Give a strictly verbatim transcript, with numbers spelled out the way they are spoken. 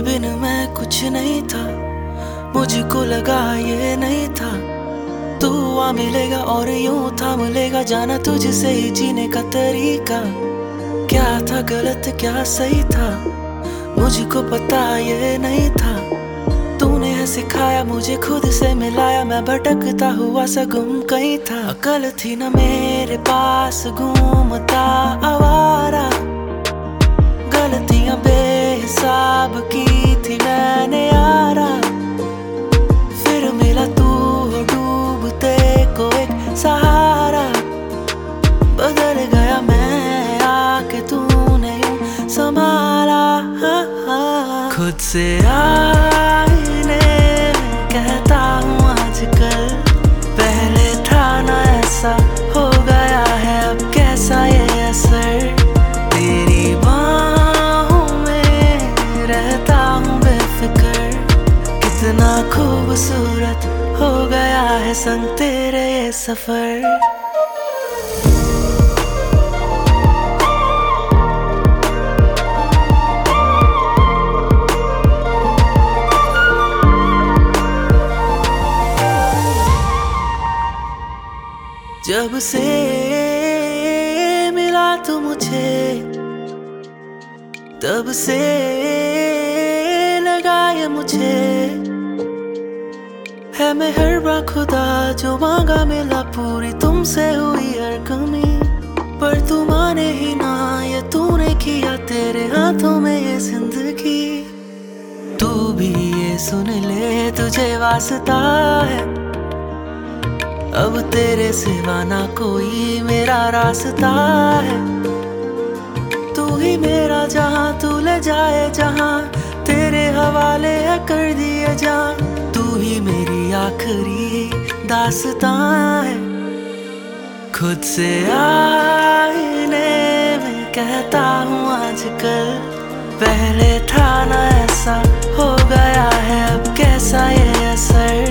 बिन मैं कुछ नहीं था, मुझको लगा ये नहीं था तू आ मिलेगा और यूं था मिलेगा। जाना तुझसे ही जीने का तरीका, क्या था गलत क्या सही था मुझको पता ये नहीं था। तूने है सिखाया मुझे खुद से मिलाया, मैं भटकता हुआ सा गुम कहीं था। अकल थी न मेरे पास घूमता आवारा, गलतियां बेहिसाब की थी मैंने यारा। फिर मिला तू हो डूबते को एक सहारा, बदल गया मैं आके तूने यूं संभाला। खुद से आईने में कहता हूँ आजकल, पहले था ना ऐसा हो गया है अब कैसा ये असर। तेरी बाहों में रहता हूँ बेफिक्र, कितना खूबसूरत हो गया है संग तेरे ये सफर। जब से मिला तू मुझे तब से लगा ये मुझे, है मेहरबा खुदा जो मांगा मिला पूरी तुमसे हुई हर कमी। पर तू माने ही ना ये तूने किया, तेरे हाथों में ये जिंदगी। तू भी ये सुन ले तुझे वास्ता है, अब तेरे सिवा ना कोई मेरा रास्ता है। तू ही मेरा जहां तू ले जाए जहां, तेरे हवाले है कर दिए जान। तू ही मेरी आखिरी दास्तां है। खुद से आईने में कहता हूँ आजकल, पहले था ना ऐसा हो गया है अब कैसा ये असर।